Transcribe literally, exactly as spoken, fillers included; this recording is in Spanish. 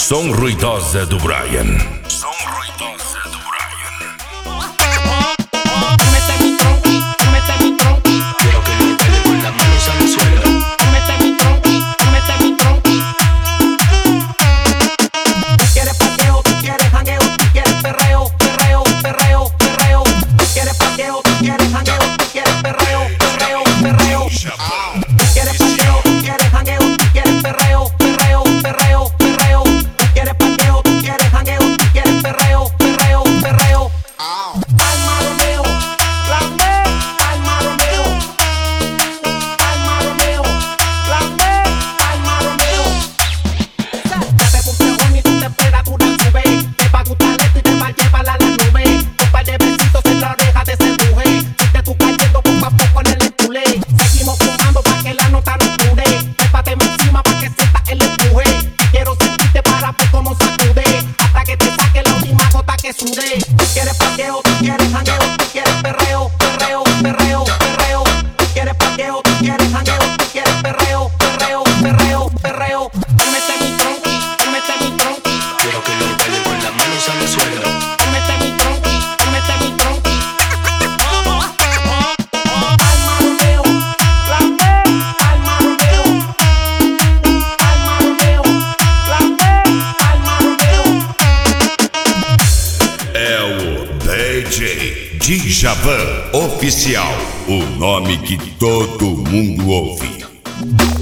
Som ruidosa do Brian. Som ruidosa do Brian. Mete mi tronqui, mete mi tronqui. Quiero que lo baile con las manos al suelo. Mete mi tronqui, mete mi tronqui. Tú quieres paqueo, tú quieres jangueo, tú quieres perreo, perreo, perreo, perreo. Tú quieres paqueo, tú quieres jangueo, tú quieres perreo, perreo, perreo. Tú quieres paqueo, tú quieres jangueo, tú quieres perreo, perreo, perreo, perreo. Tú quieres paqueo, tú quieres jangueo, tú quieres perreo, perreo, perreo. Al maroneo, lambe, al maroneo. Al maroneo, lambe, al maroneo. Ya te puse horny y tú te esperas que una sube. Te va a gustar esto y te va a llevar a la nube. Un par de besitos en la oreja te seduje. Fuiste tú cayendo poco a poco en el empule. Seguimos fumando pa' que la nota no dure. Trépateme encima pa' que sientas el empuje. Quiero sentirte para ver cómo sacude. Hasta que te saque la última gota que sude. Tú quieres paqueo, tú quieres jangueo, tú quieres perreo, perreo, perreo, perreo. Tú quieres paqueo, tú quieres jangueo, tú quieres perreo, perreo, perreo, perreo. Mete mi tronqui, mete mi tronqui. Quiero que lo baile con las manos al suelo. Mete mi tronqui, mete mi tronqui. Al maroneo, lambe, al maroneo. Al maroneo, lambe, al maroneo. É o D J Djavan Oficial, o nome que todo mundo ouve.